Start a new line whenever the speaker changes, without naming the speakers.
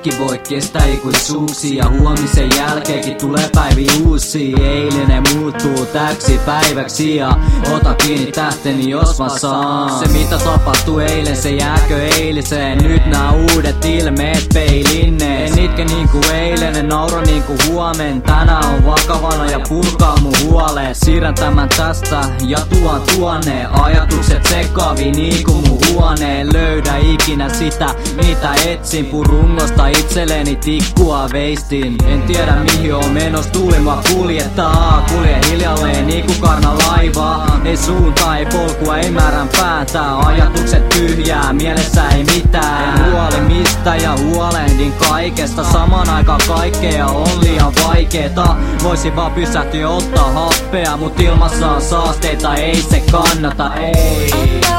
kaikki voi kestää ikuisuuksia. Huomisen jälkeenkin tulee päivi uusia. Eilinen muuttuu täksi päiväksi ja ota kiinni tähteni jos mä saan. Se mitä tapahtui eilen, se jääkö eiliseen. Nyt nää uudet ilmeet peilinne. En itke niinku eilen, en naura niinku huomen. Tänään on vakavana ja purkaa mun huoleen. Siirrän tämän tästä ja tuon tuonne. Ajatukset sekaavi niinku mun huoneen. Löydä ikinä sitä mitä etsin. Purungosta itselleni tikkua veistin. En tiedä mihin on menos, tuli mua kuljettaa. Kulje hiljalleen niinku karna laivaa. Ei suuntaa, ei polkua, ei määrän päätä. Ajatukset tyhjää, mielessä ei mitään. En huoli mistä ja huolehdin kaikesta. Saman aikaan kaikkea on liian vaikeeta. Voisin vaan pysähtyä ottaa happea, mut ilmassa on saasteita, ei se kannata, ei.